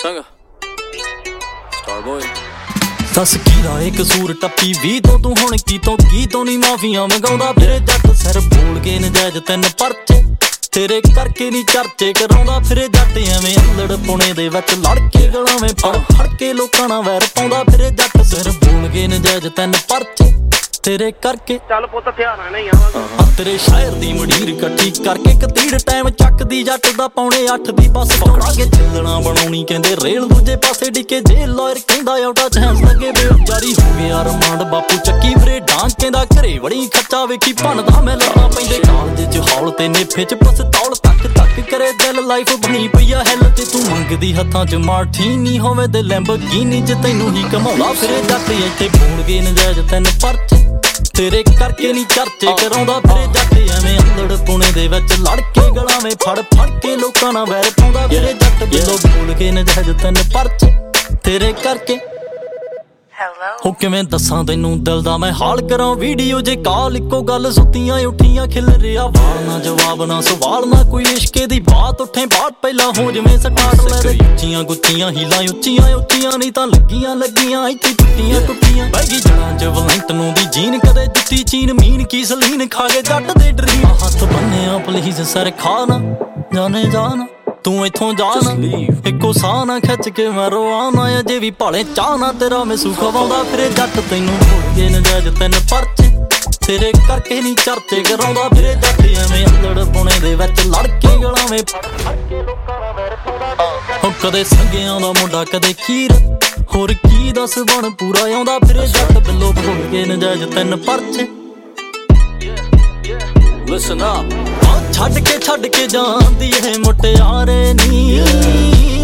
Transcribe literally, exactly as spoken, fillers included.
ਚੰਗਾ star boy ਦੱਸ ਕੀ ਰਾਏ ਕਸੂਰ ਟੱਪੀ ਵੀ ਤੋਂ ਤੂੰ ਹੁਣ ਕੀ ਤੋਂ ਕੀ ਤੋਂ ਨੀ ਮਾਫੀਆਂ ਮੰਗਾਉਂਦਾ ਫਿਰੇ ਜੱਟ ਸਿਰ ਬੋਲ ਕੇ ਨਜਾਇਜ਼ ਤਿੰਨ ਪਰਚੇ ਤੇਰੇ ਕਰਕੇ ਨੀ ਚਰਚੇ ਕਰਾਉਂਦਾ ਫਿਰੇ ਜੱਟ ਐਵੇਂ ਅੰਲੜ ਪੁਣੇ ਦੇ ਵਿੱਚ ਲੜ ਕੇ ਗਲਾਵੇਂ ਫੜ ਫੜ ਕੇ ਲੋਕਾਂ ਨਾਲ ਵੈਰ ਪਾਉਂਦਾ ਫਿਰੇ ਜੱਟ ਸਿਰ ਬੋਲ ਕੇ ਨਜਾਇਜ਼ ਤਿੰਨ ਪਰਚੇ ਤੇਰੇ ਕਰਕੇ ਚੱਲ ਪੁੱਤ ਧਿਆਨ ਨਹੀਂ ਆਵਾਂਗੇ ਤੇਰੇ ਸ਼ਾਇਰ ਦੀ ਮੜੀਰ ਇਕੱਠੀ ਕਰਕੇ ਕਤੀੜ ਟਾਈਮ ਚੱਕਦੀ ਜੱਟ ਦਾ ਪੌਣੇ ਅੱਠ ਦੀ ਬੱਸ ਪਕੜਾ ਕੇ ਚੱਲਣਾ ਬਣਾਉਣੀ ਕਹਿੰਦੇ ਰੇਲ ਦੂਜੇ ਪਾਸੇ ਡਿੱਕੇ ਜੇ ਲਾਇਰ ਕਹਿੰਦਾ ਆਊਟਾ ਚਾਂਸ ਲੱਗੇ ਬੇਜਾਰੀ ਹੋ ਗਿਆ ਰਮਾਂਡ ਬਾਪੂ ਚੱਕੀ ਵੀਰੇ ਡਾਂਗ ਕਹਿੰਦਾ ਘਰੇ ਵੜੀ ਖੱਚਾ ਵੇਖੀ ਭੰਨਦਾ ਮੈਂ ਲੱਤਾਂ ਪੈਂਦੇ ਕਾਲਜ ਚ ਹੌਲ ਤੇ ਨੇਫੇ ਚ ਪਸਤੌਲ ਤੱਕ ਤੱਕ ਕਰੇ ਦਿਲ ਲਾਈਫ ਬਣੀ ਪਈ ਆ ਹੈਲ ਤੇ ਤੂੰ ਮੰਗਦੀ ਹੱਥਾਂ ਚ ਮਾਰਟੀਨੀ ਹੋਵੇ ਤੇ ਲੈਂਬਰਗੀਨੀ ਚ ਤੈਨੂੰ ਹੀ ਘਮਾਉਂਦਾ ਫਿਰੇ ਜੱਟ ਇੱਥੇ ਬੋਲ ਗਏ ਨਜਾਇਜ਼ ਤਿੰਨ ਪਰਚੇ ਤੇਰੇ ਕਰਕੇ ਨੀ ਚਰਚੇ ਕਰਾਉਂਦਾ ਫਿਰੇ ਜੱਟ ਐਵੇਂ ਅੰਲੜ ਪੁਣੇ ਦੇ ਵਿੱਚ ਲੜ ਕੇ ਗਲਾਵੇਂ ਫੜ ਫੜ ਕੇ ਲੋਕਾਂ ਨਾਲ ਵੈਰ ਪਾਉਂਦਾ ਫਿਰੇ ਜੱਟ ਜਦੋਂ ਬੋਲ ਕੇ ਨਜਾਇਜ਼ ਤਿੰਨ ਪਰਚੇ ਤੇਰੇ ਕਰਕੇ ਹੋ ਕਿਵੇਂ ਦੱਸਾਂ ਤੈਨੂੰ ਦਿਲ ਦਾ ਮੈਂ ਹਾਲ ਕਰਾਂ ਵੀਡੀਓ ਜੇ ਕਾਲ ਇੱਕੋ ਗੱਲ ਸੁੱਤੀਆਂ ਉੱਠੀਆਂ ਖਿਲ ਰਿਹਾ ਵਾਲ ਨਾ ਜਵਾਬ ਨਾ ਸਵਾਲ ਨਾ ਕੋਈ ਇਸ਼ਕੇ ਦੀ ਬਾਤ ਉੱਠੇ ਬਾਤ ਪਹਿਲਾਂ ਹੋ ਜਿਵੇਂ ਸਟਾਰਟ ਲੈ ਦੇ ਉੱਚੀਆਂ ਗੁੱਚੀਆਂ ਹੀਲਾਂ ਉੱਚੀਆਂ ਉੱਚੀਆਂ ਨਹੀਂ ਤਾਂ ਲੱਗੀਆਂ ਲੱਗੀਆਂ ਇੱਥੇ ਟੁੱਟੀਆਂ ਟੁੱਟੀਆਂ ਬਹਿ ਗਈ ਜੜਾਂ ਚ ਵਲੈਂਟ ਨੂੰ ਦੀ ਜੀਨ ਕਦੇ ਜੁੱਤੀ ਚੀਨ ਮੀਨ ਕੀ ਸਲੀਨ ਖਾ ਕੇ ਜੱਟ ਦੇ ਡਰੀਮ ਹੱਥ ਬੰਨਿਆ ਪਲੀਜ਼ ਸਰ ਖਾ ਨਾ ਜਾਣੇ ਜਾਣਾ ਤੂੰ ਇੱਥੋਂ ਜਾਣਾ ਇੱਕੋ ਸਾਹ ਨਾ ਖਿੱਚ ਕੇ ਮੈਂ ਰਵਾਨਾ ਅਜੇ ਵੀ ਭਾਲੇ ਚਾਹ ਨਾ ਤੇਰਾ ਮੈਂ ਸੁੱਖ ਖਵਾਉਂਦਾ ਫਿਰੇ ਜੱਟ ਤੈਨੂੰ ਭੁੱਲ ਗਏ ਨਜਾਇਜ਼ ਤਿੰਨ ਪਰਚੇ ਤੇਰੇ ਕਰਕੇ ਨੀ ਚਰਚੇ ਕਰਾਉਂਦਾ ਫਿਰੇ ਜੱਟ ਐਵੇਂ ਅੰਲੜ ਪੁਣੇ ਦੇ ਵਿੱਚ ਲੜ ਕੇ ਗਲਾਵੇਂ ਫੜ ਫੜ ਕੇ ਲੋਕਾਂ ਨਾਲ ਵੈਰ ਪਾਉਂਦਾ ਹੋ ਕਦੇ ਸੰਗਿਆਂ ਦਾ ਮੁੰਡਾ ਕਦੇ ਖੀਰ ਹੋਰ ਕੀ ਦੱਸ ਬਣ ਪੂਰਾ ਆਉਂਦਾ ਫਿਰੇ ਜੱਟ ਬਿੱਲੋ ਭੁੱਲ ਗਏ ਨਜਾਇਜ਼ ਤਿੰਨ ਪਰਚੇ ਲਿਸਨ ਅਪ ਛੱਡ ਕੇ ਛੱਡ ਕੇ ਜਾਂਦੀ ਇਹ ਮੁਟਿਆਰੇ ਨੀ